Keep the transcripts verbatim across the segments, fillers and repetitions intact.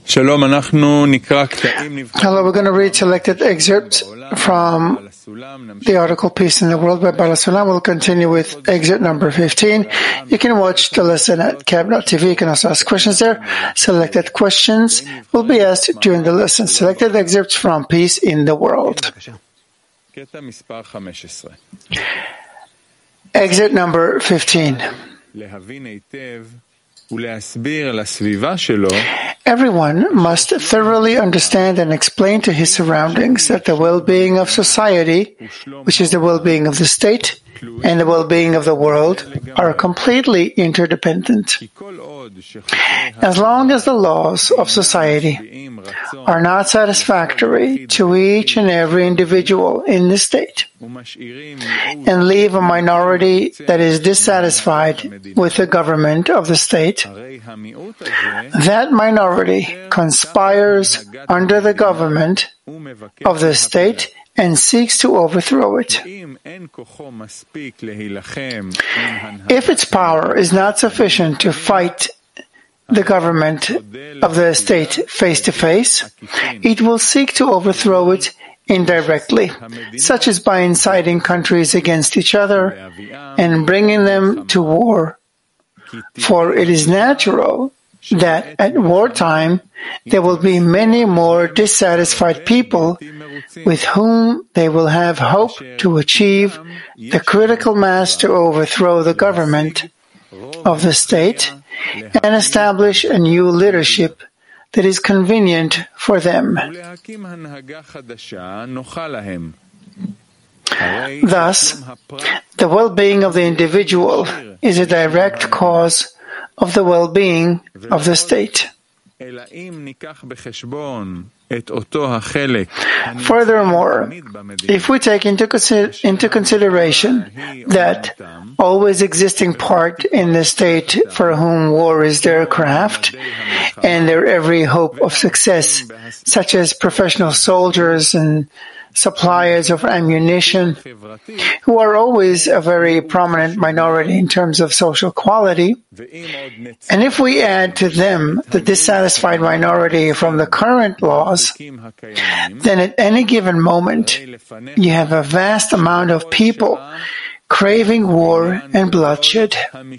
Hello, we're going to read selected excerpts from the article Peace in the World by Baal HaSulam. We'll continue with excerpt number fifteen. You can watch the lesson at K A B dot T V. You can also ask questions there. Selected questions will be asked during the lesson. Selected excerpts from Peace in the World. Excerpt number fifteen. Everyone must thoroughly understand and explain to his surroundings that the well-being of society, which is the well-being of the state, and the well-being of the world are completely interdependent. As long as the laws of society are not satisfactory to each and every individual in the state, and leave a minority that is dissatisfied with the government of the state, that minority conspires under the government of the state and seeks to overthrow it. If its power is not sufficient to fight the government of the state face to face, it will seek to overthrow it indirectly, such as by inciting countries against each other and bringing them to war. For it is natural that at wartime there will be many more dissatisfied people with whom they will have hope to achieve the critical mass to overthrow the government of the state and establish a new leadership that is convenient for them. Thus, the well-being of the individual is a direct cause of the well-being of the state. Furthermore, if we take into, consider- into consideration that always existing part in the state for whom war is their craft and their every hope of success, such as professional soldiers and suppliers of ammunition, who are always a very prominent minority in terms of social quality, and if we add to them the dissatisfied minority from the current laws, then at any given moment you have a vast amount of people craving war and bloodshed.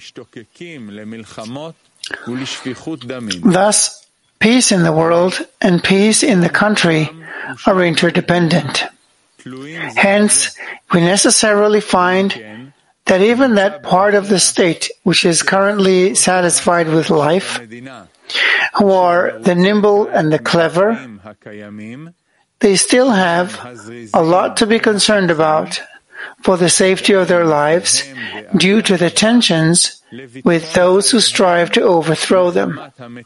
Thus, peace in the world and peace in the country are interdependent. Hence, we necessarily find that even that part of the state which is currently satisfied with life, who are the nimble and the clever, they still have a lot to be concerned about for the safety of their lives due to the tensions with those who strive to overthrow them.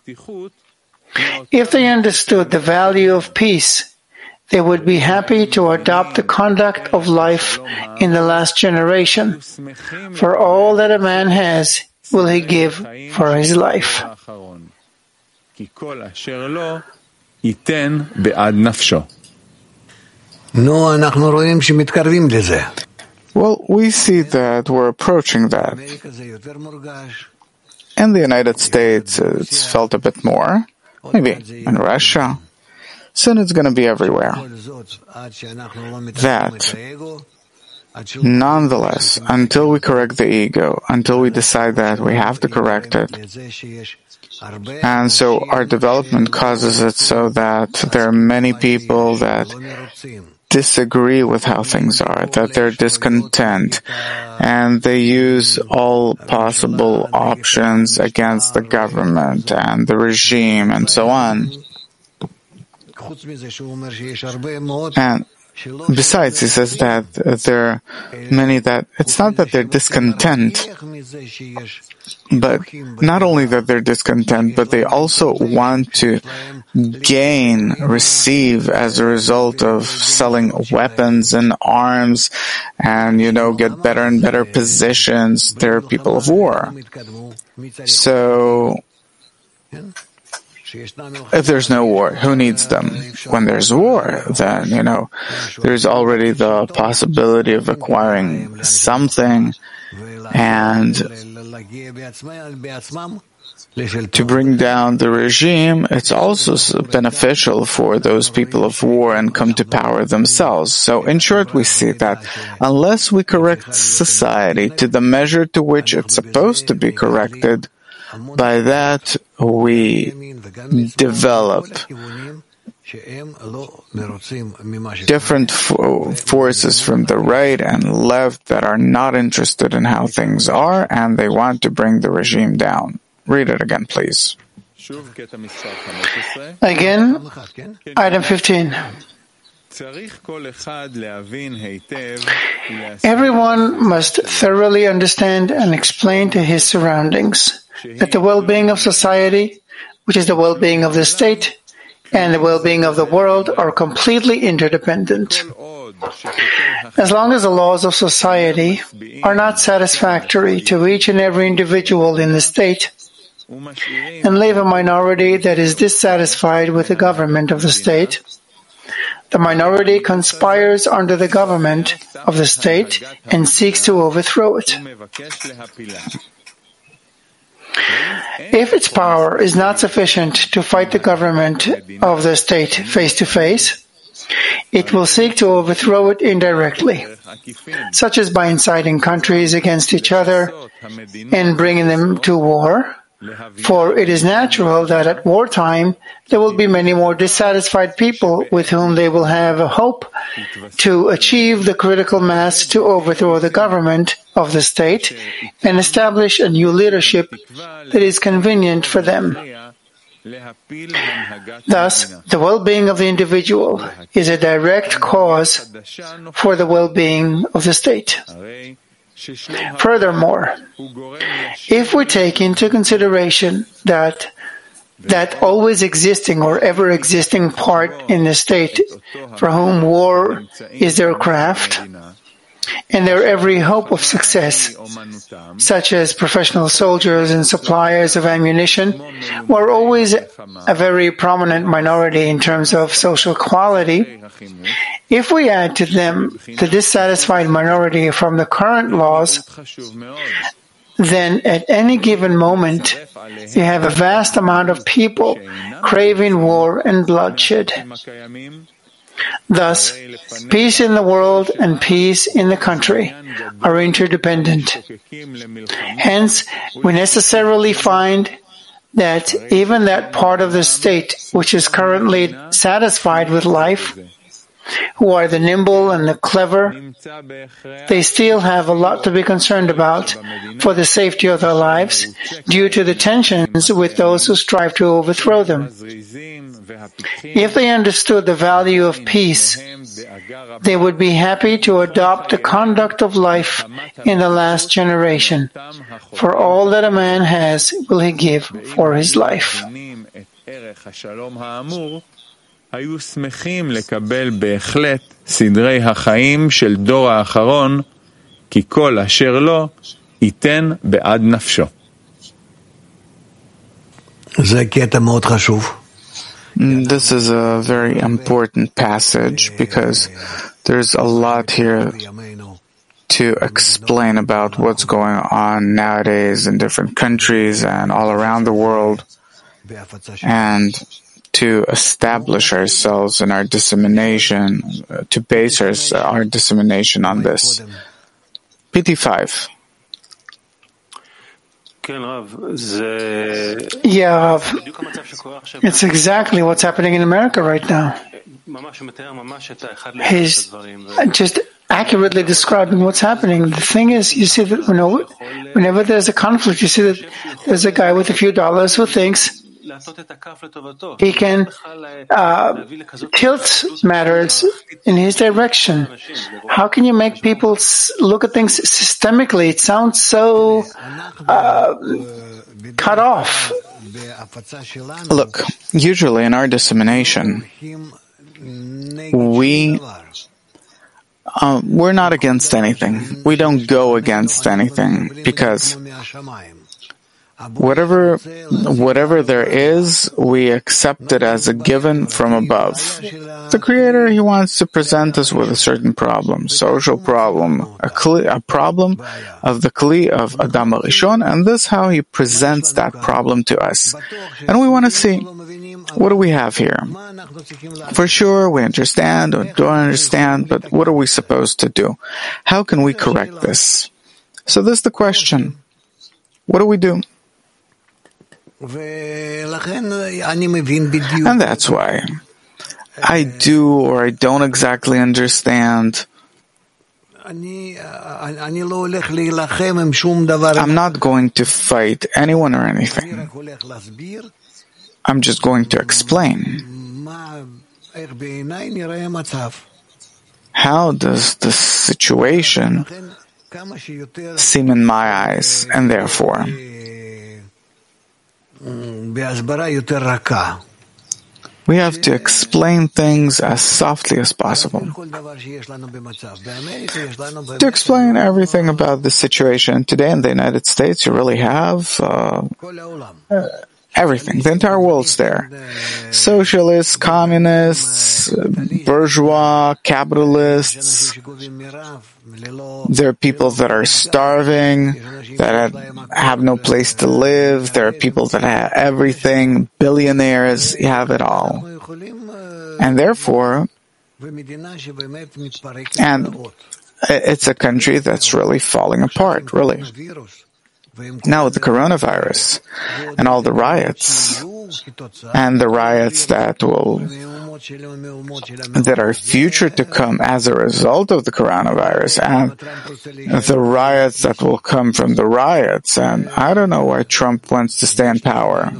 If they understood the value of peace, they would be happy to adopt the conduct of life in the last generation, for all that a man has will he give for his life. Well, we see that we're approaching that. In the United States, it's felt a bit more, maybe in Russia. Soon it's going to be everywhere. That, nonetheless, until we correct the ego, until we decide that we have to correct it, and so our development causes it so that there are many people that disagree with how things are, that they're discontent, and they use all possible options against the government and the regime and so on. And besides, he says that there are many that, it's not that they're discontent, but not only that they're discontent, but they also want to gain, receive as a result of selling weapons and arms and, you know, get better and better positions. They're people of war. So, if there's no war, who needs them? When there's war, then, you know, there's already the possibility of acquiring something, and to bring down the regime, it's also beneficial for those people of war and come to power themselves. So in short, we see that unless we correct society to the measure to which it's supposed to be corrected, by that we develop different fo- forces from the right and left that are not interested in how things are, and they want to bring the regime down. Read it again, please. Again, item fifteen. Everyone must thoroughly understand and explain to his surroundings that the well-being of society, which is the well-being of the state, and the well-being of the world are completely interdependent. As long as the laws of society are not satisfactory to each and every individual in the state, and leave a minority that is dissatisfied with the government of the state, the minority conspires under the government of the state and seeks to overthrow it. If its power is not sufficient to fight the government of the state face to face, it will seek to overthrow it indirectly, such as by inciting countries against each other and bringing them to war. For it is natural that at wartime there will be many more dissatisfied people with whom they will have a hope to achieve the critical mass to overthrow the government of the state and establish a new leadership that is convenient for them. Thus, the well-being of the individual is a direct cause for the well-being of the state. Furthermore, if we take into consideration that that always existing or ever existing part in the state for whom war is their craft and their every hope of success, such as professional soldiers and suppliers of ammunition, who are always a very prominent minority in terms of social quality, if we add to them the dissatisfied minority from the current laws, then at any given moment you have a vast amount of people craving war and bloodshed. Thus, peace in the world and peace in the country are interdependent. Hence, we necessarily find that even that part of the state which is currently satisfied with life, who are the nimble and the clever, they still have a lot to be concerned about for the safety of their lives due to the tensions with those who strive to overthrow them. If they understood the value of peace, they would be happy to adopt the conduct of life in the last generation. For all that a man has will he give for his life. היו שמחים לקבל בהחלט סדרי החיים של דור האחרון, כי כל אשר לו ייתן בעד נפשו. זה קטע מאוד חשוב. This is a very important passage because there's a lot here to explain about what's going on nowadays in different countries and all around the world, and to establish ourselves in our dissemination, to base our, our dissemination on this. P T five. Yeah, Rav. It's exactly what's happening in America right now. He's just accurately describing what's happening. The thing is, you see that you know, whenever there's a conflict, you see that there's a guy with a few dollars who thinks he can uh, tilt matters in his direction. How can you make people look at things systemically? It sounds so uh, cut off. Look, usually in our dissemination, we uh, we're not against anything. We don't go against anything because Whatever, whatever there is, we accept it as a given from above. The Creator, He wants to present us with a certain problem, social problem, a, kli, a problem of the Kli of Adam HaRishon, and this is how He presents that problem to us. And we want to see, what do we have here? For sure, we understand or don't understand, but what are we supposed to do? How can we correct this? So this is the question. What do we do? And that's why I do or I don't exactly understand. I'm not going to fight anyone or anything. I'm just going to explain. How does the situation seem in my eyes, and therefore we have to explain things as softly as possible. To explain everything about the situation today in the United States, you really have uh, uh, everything. The entire world's there. Socialists, communists, bourgeois, capitalists. There are people that are starving, that have no place to live. There are people that have everything. Billionaires have it all. And therefore, and it's a country that's really falling apart, really. Now with the coronavirus and all the riots, and the riots that will, that are future to come as a result of the coronavirus, and the riots that will come from the riots, and I don't know why Trump wants to stay in power.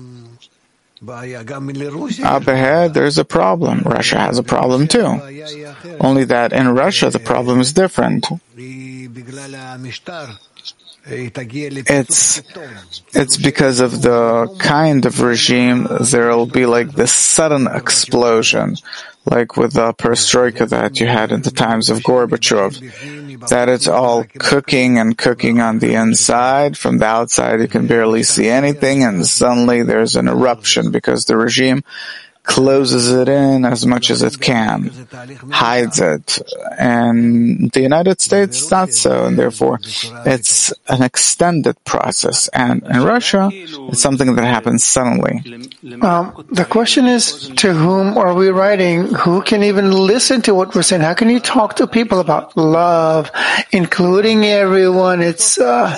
Up ahead, there's a problem. Russia has a problem too. Only that in Russia, the problem is different. It's, it's because of the kind of regime, there'll be like this sudden explosion, like with the perestroika that you had in the times of Gorbachev, that it's all cooking and cooking on the inside. From the outside, you can barely see anything, and suddenly there's an eruption because the regime closes it in as much as it can, hides it. And the United States, not so, and therefore it's an extended process. And in Russia, it's something that happens suddenly. Um, the question is, to whom are we writing? Who can even listen to what we're saying? How can you talk to people about love, including everyone? It's uh...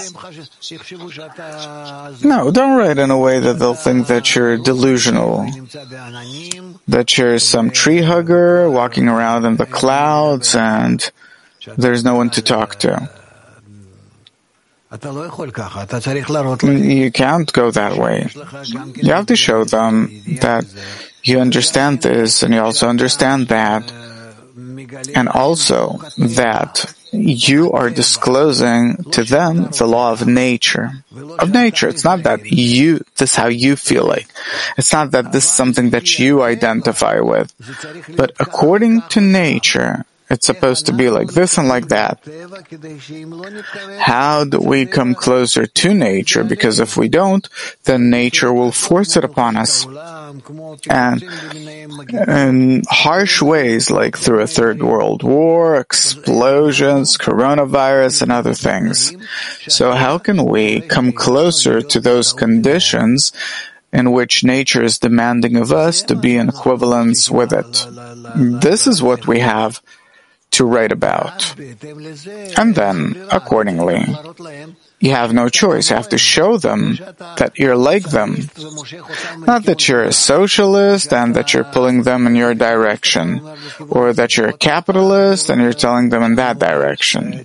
No, don't write in a way that they'll think that you're delusional, that you're some tree hugger walking around in the clouds and there's no one to talk to. You can't go that way. You have to show them that you understand this and you also understand that, and also that you are disclosing to them the law of nature. Of nature. It's not that you, this is how you feel like. It's not that this is something that you identify with. But according to nature, it's supposed to be like this and like that. How do we come closer to nature? Because if we don't, then nature will force it upon us. And in harsh ways, like through a third world war, explosions, coronavirus, and other things. So how can we come closer to those conditions in which nature is demanding of us to be in equivalence with it? This is what we have to write about. And then, accordingly, you have no choice. You have to show them that you're like them. Not that you're a socialist and that you're pulling them in your direction, or that you're a capitalist and you're telling them in that direction,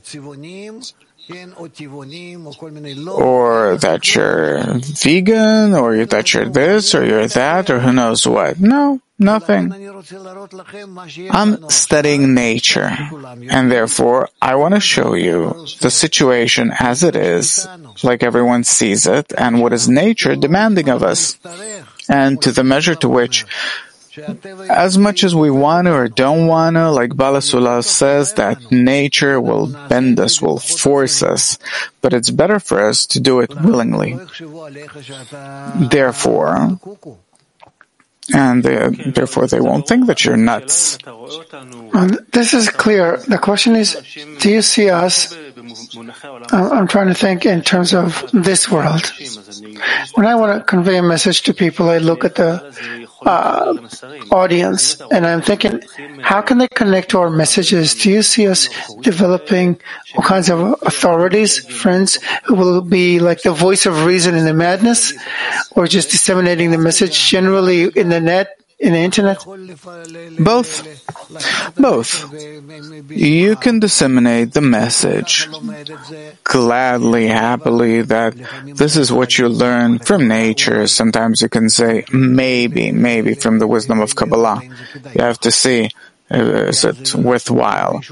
or that you're vegan, or that you're this, or you're that, or who knows what. No, nothing. I'm studying nature, and therefore I want to show you the situation as it is, like everyone sees it, and what is nature demanding of us, and to the measure to which as much as we want to or don't want to, like Baal HaSulam says, that nature will bend us, will force us, but it's better for us to do it willingly. Therefore, and they, therefore they won't think that you're nuts. Well, this is clear. The question is, do you see us? I'm trying to think in terms of this world. When I want to convey a message to people, I look at the uh, audience, and I'm thinking, how can they connect to our messages? Do you see us developing all kinds of authorities, friends, who will be like the voice of reason in the madness, or just disseminating the message generally in the net, in the internet? Both. Both. You can disseminate the message gladly, happily, that this is what you learn from nature. Sometimes you can say, maybe, maybe from the wisdom of Kabbalah. You have to see, is it worthwhile?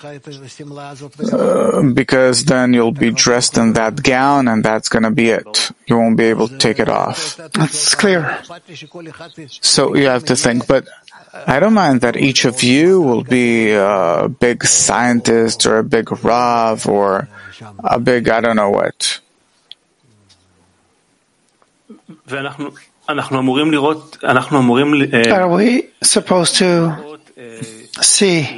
Uh, because then you'll be dressed in that gown and that's going to be it. You won't be able to take it off. That's clear. So you have to think, but I don't mind that each of you will be a big scientist or a big Rav or a big I don't know what. Are we supposed to see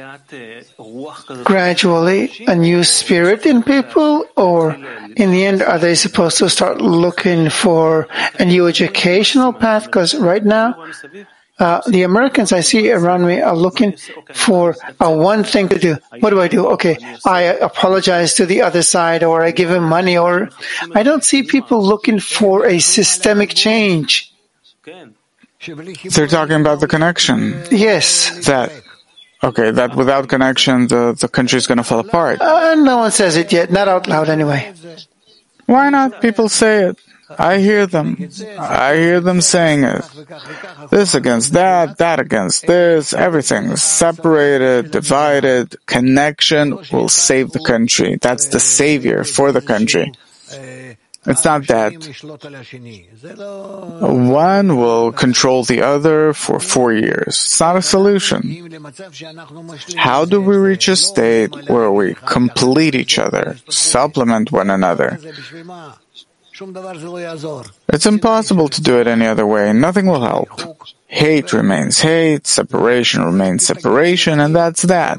gradually a new spirit in people, or in the end are they supposed to start looking for a new educational path? Because right now uh, the Americans I see around me are looking for a one thing to do. What do I do? Okay, I apologize to the other side, or I give him money, or I don't see people looking for a systemic change. They're talking about the connection. Yes. That, okay, that without connection, the, the country is going to fall apart. Uh, no one says it yet, not out loud anyway. Why not? People say it. I hear them. I hear them saying it. This against that, that against this, everything is separated, divided. Connection will save the country. That's the savior for the country. It's not that one will control the other for four years. It's not a solution. How do we reach a state where we complete each other, supplement one another? It's impossible to do it any other way. Nothing will help. Hate remains hate, separation remains separation, and that's that.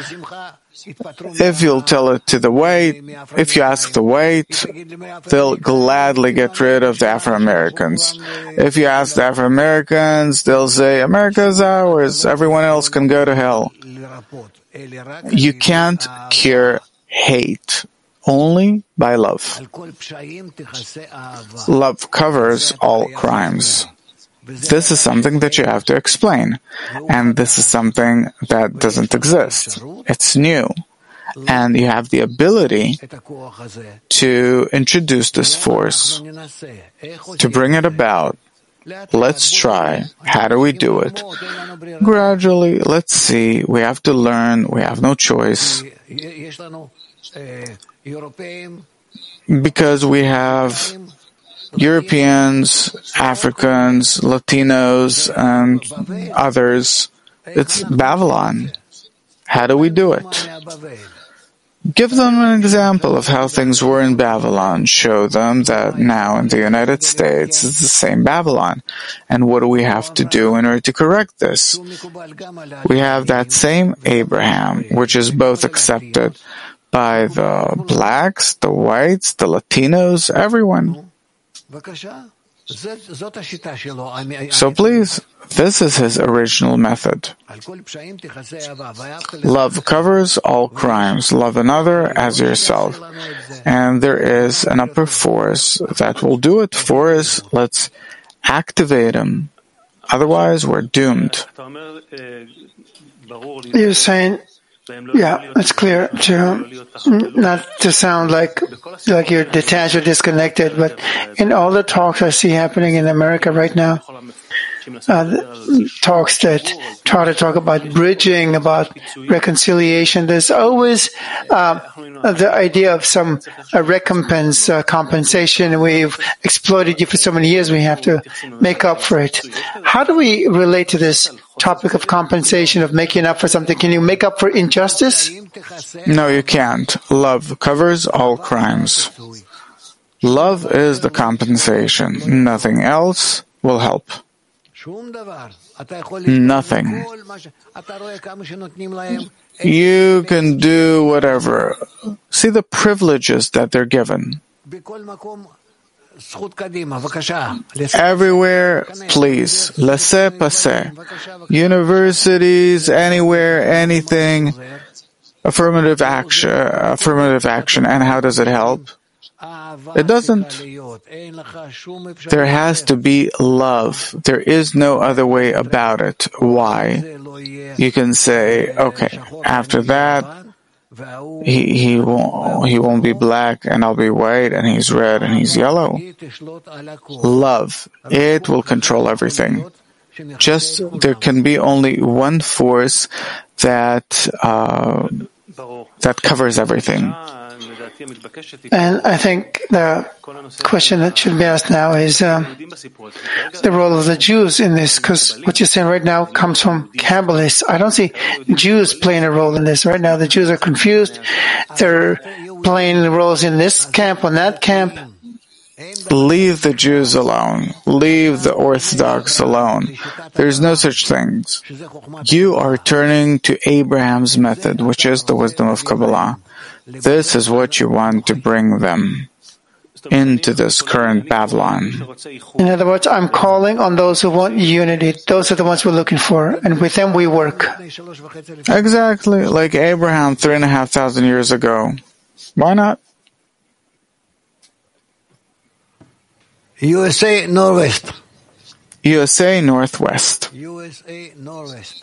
If you'll tell it to the white, if you ask the white, they'll gladly get rid of the Afro-Americans. If you ask the Afro-Americans, they'll say, America is ours, everyone else can go to hell. You can't cure hate, only by love. Love covers all crimes. This is something that you have to explain, and this is something that doesn't exist. It's new, and you have the ability to introduce this force, to bring it about. Let's try. How do we do it? Gradually, let's see. We have to learn. We have no choice. Because we have Europeans, Africans, Latinos, and others. It's Babylon. How do we do it? Give them an example of how things were in Babylon. Show them that now in the United States it's the same Babylon. And what do we have to do in order to correct this? We have that same Abraham, which is both accepted by the blacks, the whites, the Latinos, everyone. So please, this is his original method. Love covers all crimes. Love another as yourself. And there is an upper force that will do it for us. Let's activate him. Otherwise, we're doomed. You're saying, yeah, it's clear to not to sound like like you're detached or disconnected, but in all the talks I see happening in America right now, uh, talks that try to talk about bridging, about reconciliation. There's always uh, the idea of some uh, recompense, uh, compensation. We've exploited you for so many years, we have to make up for it. How do we relate to this topic of compensation, of making up for something? Can you make up for injustice? No, you can't. Love covers all crimes. Love is the compensation. Nothing else will help. Nothing. You can do whatever. See the privileges that they're given. Everywhere, please. Laissez-passer. Universities, anywhere, anything. Affirmative action. Affirmative action. And how does it help? It doesn't. There has to be love. There is no other way about it. Why? You can say, okay, after that, he he won't he won't be black, and I'll be white, and he's red, and he's yellow. Love. It will control everything. Just there can be only one force that uh, that covers everything. And I think the question that should be asked now is um, the role of the Jews in this, because what you're saying right now comes from Kabbalists. I don't see Jews playing a role in this. Right now the Jews are confused. They're playing roles in this camp, on that camp. Leave the Jews alone. Leave the Orthodox alone. There's no such things. You are turning to Abraham's method, which is the wisdom of Kabbalah. This is what you want to bring them into this current Babylon. In other words, I'm calling on those who want unity. Those are the ones we're looking for, and with them we work. Exactly, like Abraham three and a half thousand years ago. Why not? U S A Northwest. U S A Northwest. U S A Northwest.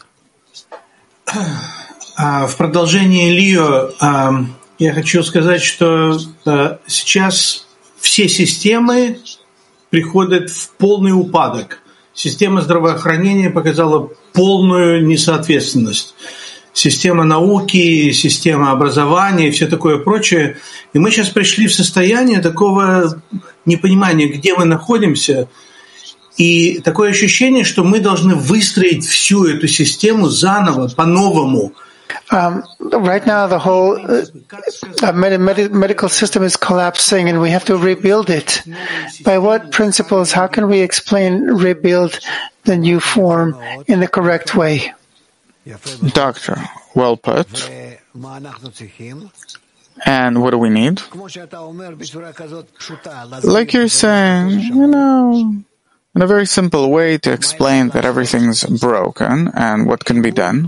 В продолжение Лио я хочу сказать, что сейчас все системы приходят в полный упадок. Система здравоохранения показала полную несоответственность. Система науки, система образования и все такое прочее. И мы сейчас пришли в состояние такого непонимания, где мы находимся. И такое ощущение, что мы должны выстроить всю эту систему заново, по-новому. Um, right now, the whole uh, uh, med- med- medical system is collapsing, and we have to rebuild it. By what principles? How can we explain, rebuild the new form in the correct way? Doctor, well put. And what do we need? Like you're saying, you know, in a very simple way to explain that everything's broken and what can be done.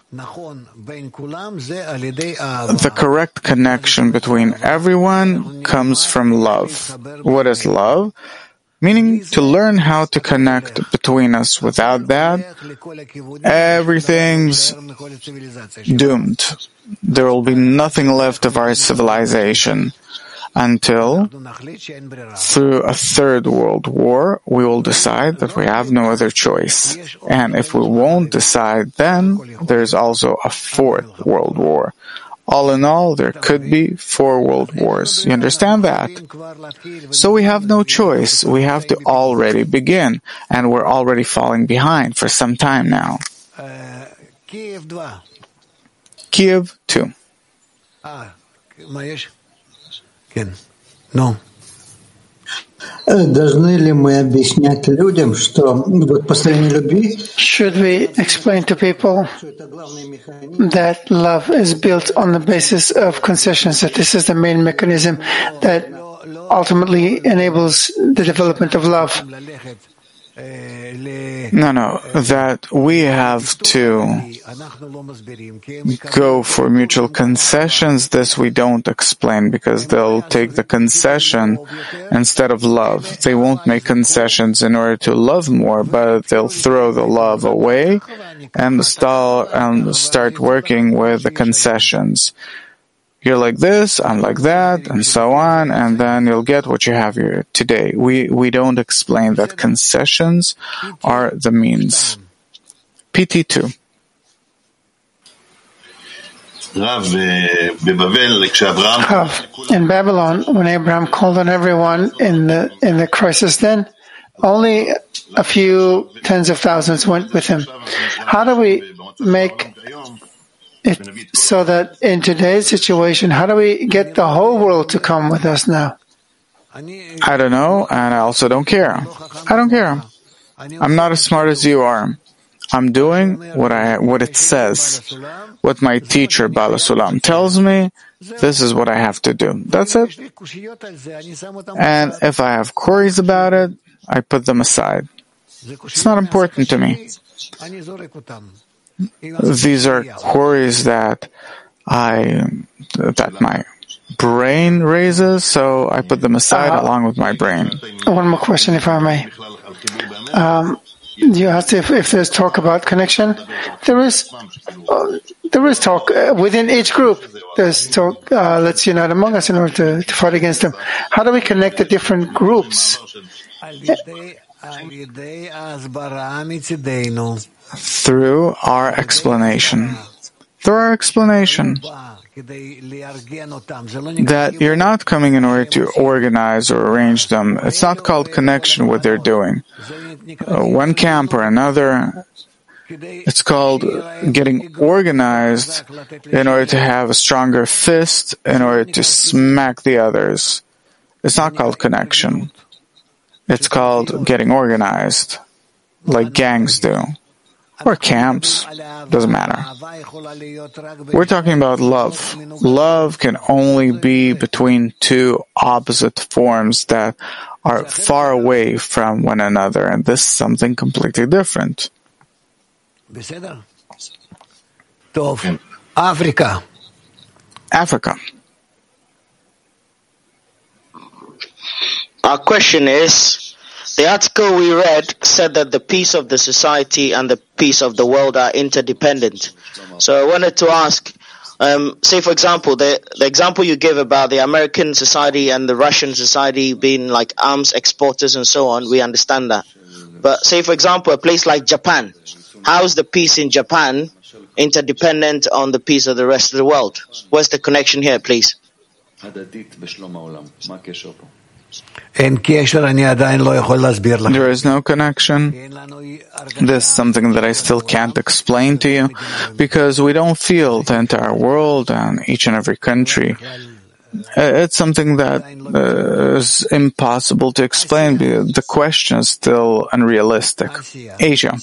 The correct connection between everyone comes from love. What is love? Meaning to learn how to connect between us. Without that, everything's doomed. There will be nothing left of our civilization until, through a third world war, we will decide that we have no other choice. And if we won't decide, then there's also a fourth world war. All in all, there could be four world wars. You understand that? So we have no choice. We have to already begin, and we're already falling behind for some time now. Kiev two. No. Должны ли мы объяснять людям, что вот построение любви? Should we explain to people that love is built on the basis of concessions, that this is the main mechanism that ultimately enables the development of love? No, no, that we have to go for mutual concessions, this we don't explain, because they'll take the concession instead of love. They won't make concessions in order to love more, but they'll throw the love away and start, and start working with the concessions. you're like this, I'm like that, and so on, and then you'll get what you have here today. We we don't explain that concessions are the means. P T two. Rav, in Babylon, when Abraham called on everyone in the in the crisis, then only a few tens of thousands went with him. How do we make it so that in today's situation, how do we get the whole world to come with us now? I don't know, and I also don't care. I don't care. I'm not as smart as you are. I'm doing what I what it says. What my teacher, Bala Sulam, tells me, this is what I have to do. That's it. And if I have queries about it, I put them aside. It's not important to me. These are queries that I that my brain raises, so I put them aside uh, along with my brain. One more question, if I may. Um, you asked if, if there's talk about connection. There is uh, there is talk uh, within each group. There's talk. Uh, let's unite among us in order to, to fight against them. How do we connect the different groups? Through our explanation. Through our explanation. That you're not coming in order to organize or arrange them. It's not called connection what they're doing. Uh, one camp or another. It's called getting organized in order to have a stronger fist, in order to smack the others. It's not called connection. It's called getting organized, like gangs do. Or camps, doesn't matter. We're talking about love. Love can only be between two opposite forms that are far away from one another, and this is something completely different. Africa. Africa. Our question is, the article we read said that the peace of the society and the peace of the world are interdependent. So I wanted to ask, um, say for example, the, the example you gave about the American society and the Russian society being like arms exporters and so on, we understand that. But say for example, a place like Japan, how is the peace in Japan interdependent on the peace of the rest of the world? Where's the connection here, please? There is no connection. This is something that I still can't explain to you because we don't feel the entire world and each and every country. It's something that uh, is impossible to explain. The question is still unrealistic. Asia.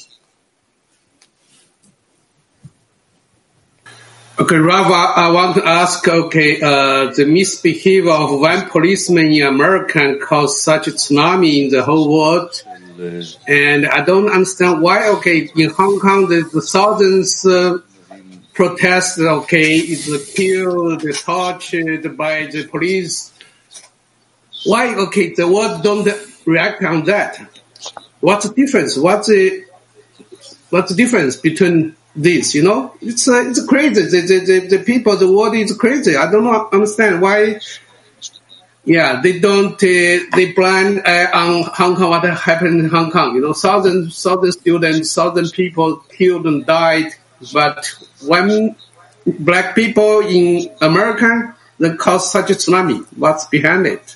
Okay, Rav, I want to ask, okay, uh, the misbehavior of one policeman in America caused such a tsunami in the whole world. And I don't understand why, okay, in Hong Kong, the, the thousands uh, protest, okay, is killed, tortured by the police. Why, okay, the world don't react on that? What's the difference? What's the, what's the difference between this, you know, it's uh, it's crazy. The, the the the people, the world is crazy. I don't know, understand why. Yeah, they don't. Uh, they blind uh, on Hong Kong. What happened in Hong Kong? You know, thousand thousand students, thousand people killed and died. But when black people in America, they caused such a tsunami. What's behind it?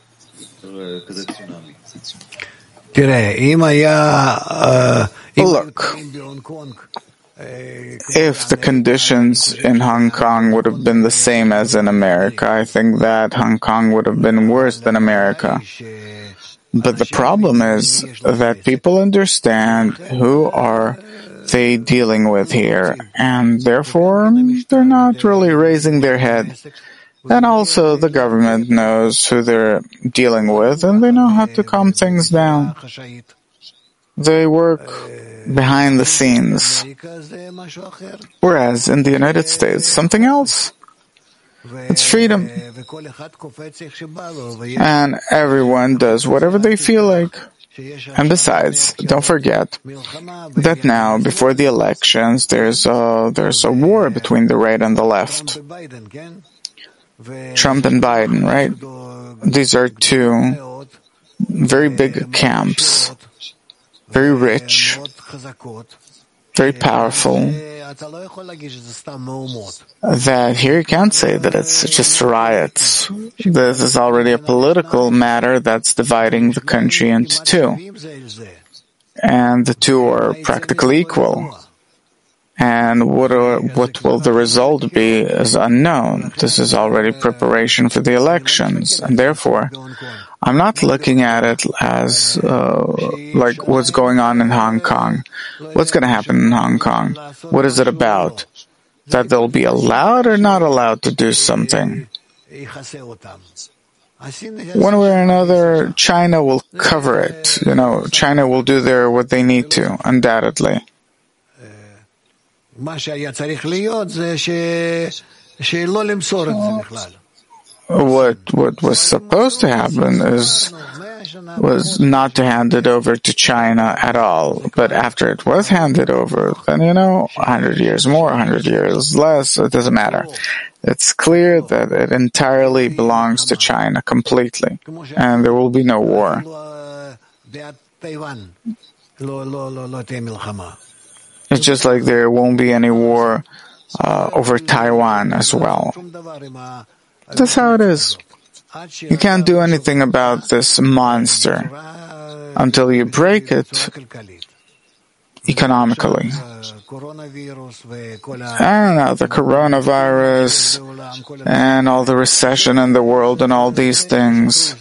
Look. If the conditions in Hong Kong would have been the same as in America, I think that Hong Kong would have been worse than America. But the problem is that people understand who are they dealing with here, and therefore they're not really raising their head. And also the government knows who they're dealing with, and they know how to calm things down. They work behind the scenes. Whereas in the United States, something else. It's freedom. And everyone does whatever they feel like. And besides, don't forget that now, before the elections, there's a, there's a war between the right and the left. Trump and Biden, right? These are two very big camps, very rich, very powerful, that here you can't say that it's just riots. This is already a political matter that's dividing the country into two. And the two are practically equal. And what are, what will the result be is unknown. This is already preparation for the elections. And therefore, I'm not looking at it as uh, like what's going on in Hong Kong. What's going to happen in Hong Kong? What is it about? That they'll be allowed or not allowed to do something? One way or another, China will cover it. You know, China will do their what they need to, undoubtedly. What what was supposed to happen is was not to hand it over to China at all. But after it was handed over, then, you know, a hundred years more, a hundred years less, it doesn't matter. It's clear that it entirely belongs to China completely, and there will be no war. It's just like there won't be any war uh, over Taiwan as well. That's how it is. You can't do anything about this monster until you break it economically. I don't know, the coronavirus and all the recession in the world and all these things,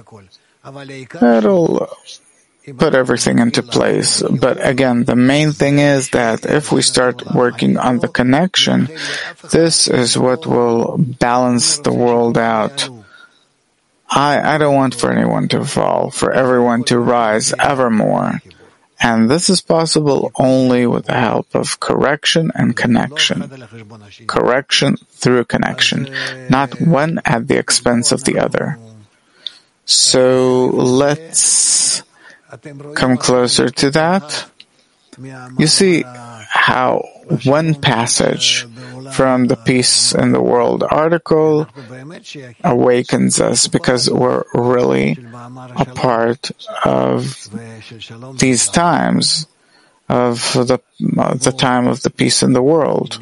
it'll put everything into place. But again, the main thing is that if we start working on the connection, this is what will balance the world out. I, I don't want for anyone to fall, for everyone to rise evermore. And this is possible only with the help of correction and connection. Correction through connection, not one at the expense of the other. So let's come closer to that. You see how one passage from the Peace in the World article awakens us, because we're really a part of these times, of the, uh, the time of the peace in the world.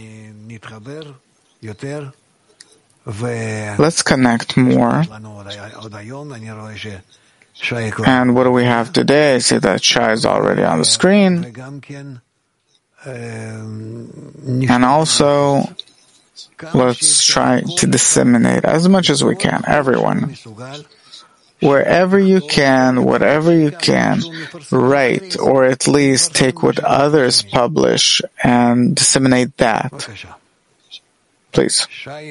Let's connect more. And what do we have today? I see that Shai is already on the screen. And also, let's try to disseminate as much as we can, everyone. Wherever you can, whatever you can, write, or at least take what others publish and disseminate that. Please.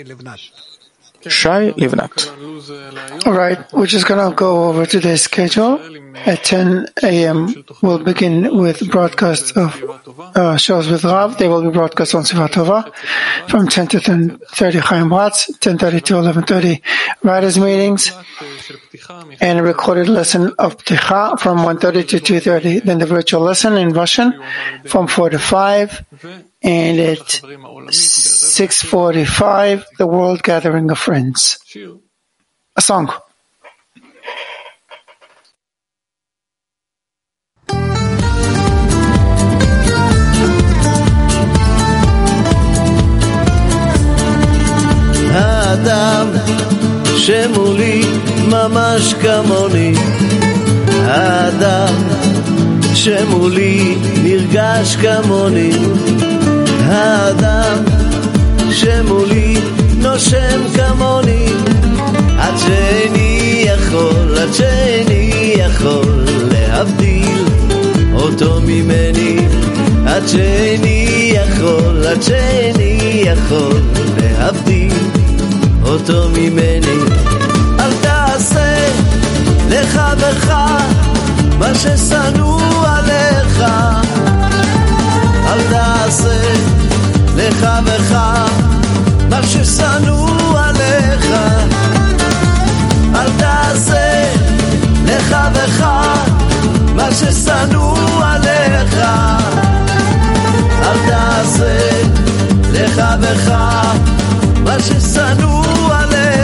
Shai Livnat. All right, we're just going to go over today's schedule. At ten a.m. we'll begin with broadcasts of uh, shows with Rav. They will be broadcast on Sivat Tova from ten to ten thirty Chaim Watts, ten thirty to eleven thirty writers' meetings, and a recorded lesson of Pticha from one thirty to two thirty. Then the virtual lesson in Russian from four to five, and at six forty-five, the World Gathering of Friends. A song. האדם שמולי ממש כמוני, האדם שמולי נרגש כמוני, האדם שמולי נושם כמוני, עד שאיני יכול, עד שאיני יכול להבדיל אותו ממני, עד שאיני יכול, עד שאיני יכול להבדיל אותו ממני. אל תעשה לחברך מה ששנוא עליך, אל תעשה לחברך מה ששנוא עליך, אל תעשה לחברך מה ששנוא עליך, אל תעשה לחברך מה ששנוא עליך.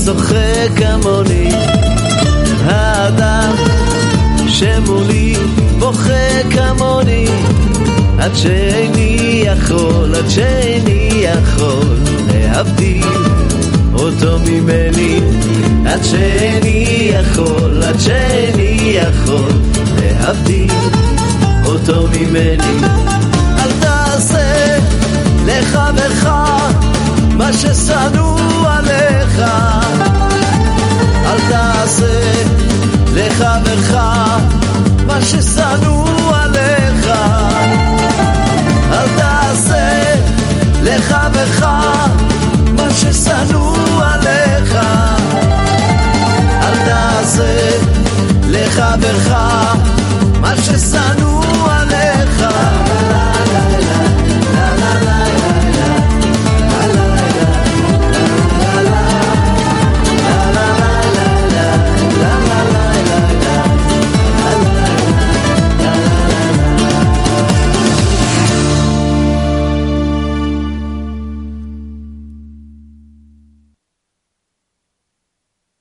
שוחה כמוני, האדם שמולי בוכה כמוני, עד שאיני יכול, עד שאיני יכול להבדיל אותו ממני, עד שאיני יכול, עד שאיני יכול להבדיל אותו ממני. אל תעשה לחברך מה ששנוא